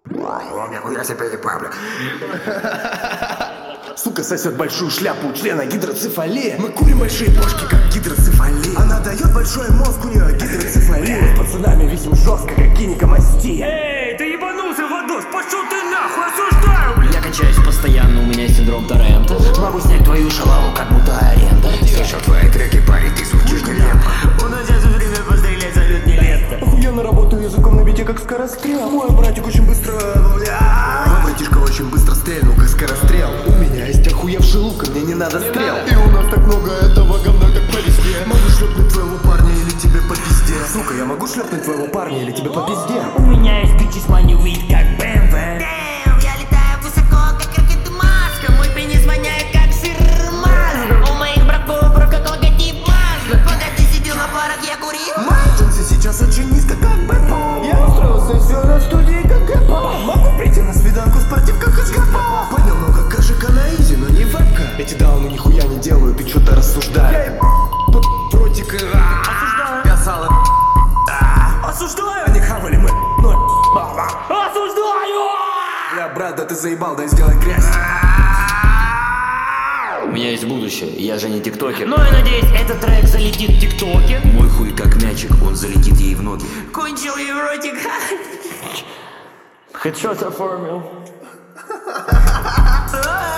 О, нихуя себе Пабло. Сука сосет большую шляпу у члена гидроцефалия. Мы курим большие бошки, как гидроцефалия. Она дает большой мозг, у нее гидроцефалия. С пацанами висим жестко, как гинекомастия. Эй, ты ебанулся, Владос, пошел ты нахуй, осуждаю, блядь. Я качаюсь постоянно, у меня синдром Торрента. Могу снять твою шалаву, как будто аренда. Слышал твои треки, парень, ты звучишь нелепо. У нас сейчас время пострелять салют не лето. Охуенно работаю языком на бите, как скорострел. Мой братик очень быстро... Мой братишка очень быстро стрельнул, как скорострел. У меня есть охуевший лук, и мне не надо стрел. И у нас так много этого говна, как по весне. Могу шлепнуть твоего парня или тебе по пизде. Сука, я могу шлепнуть твоего парня или тебе по пизде. У меня есть bitches money weed, как БМВ. Я летаю высоко, как ракета Маска. Мой пенис воняет, как сыр масло. У моих братов в руках логотип масла. Пока ты сидел на парах, я курил. Мои джинсы сейчас очень низко, как бэпо. Я устроился все на студии, как гэпо. Могу прийти на свиданку в спортивках из гэпо. Поднял много кашика на изи, но не вебка. Эти дауны нихуя не делают, и что-то рассуждают. Ротик и осуждаю. Писала осуждаю. Они хавали мы, но Осуждаю! бля, брат, да ты заебал, дай сделай грязь. У меня есть будущее, я же не тиктокер. Ну и надеюсь, этот трек залетит в ТикТоке. Мой хуй как мячик, он залетит ей в ноги. Кончил евротик. Хедшот оформил. А,